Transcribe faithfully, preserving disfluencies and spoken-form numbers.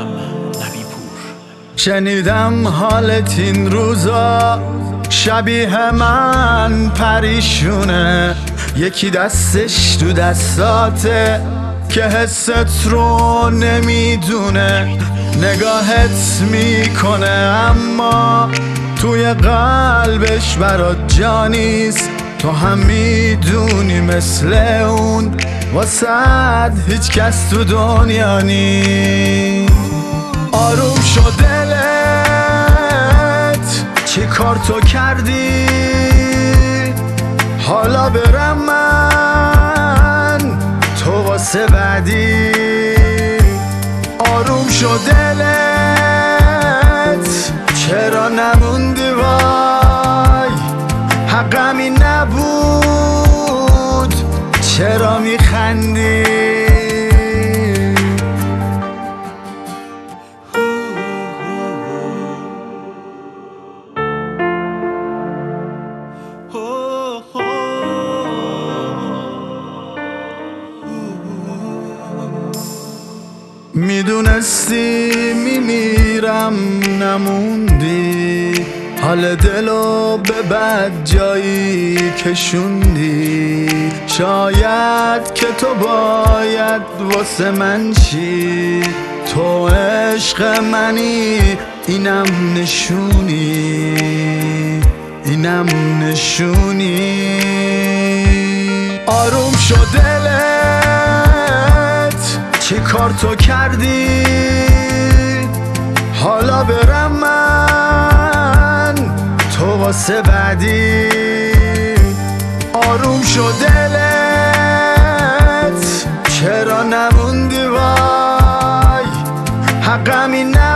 شنیدم حالت این روزا شبیه من پریشونه، یکی دستش تو دستاته که حست رو نمیدونه، نگاهت میکنه اما توی قلبش برات جانیست، تو هم میدونی مثل اون واسد هیچ کس تو دنیا نیست. آروم شد دلت چی کار تو کردی، حالا برم من تو واسه بعدی. آروم شد دلت چرا نموندی، وای حقمی نبود چرا میخندی. میدونستی میمیرم نموندی، حال دلو به بد جایی کشوندی، شاید که تو باید واسه من چی، تو عشق منی اینم نشونی، اینم نشونی. آروم شد دلت چی کار تو کردی، حالا برم من تو واسه بعدی. آروم شد دلت چرا نموندی، وای حقمی نبود